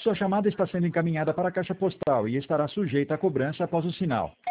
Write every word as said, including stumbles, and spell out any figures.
Sua chamada está sendo encaminhada para a caixa postal e estará sujeita a cobrança após o sinal.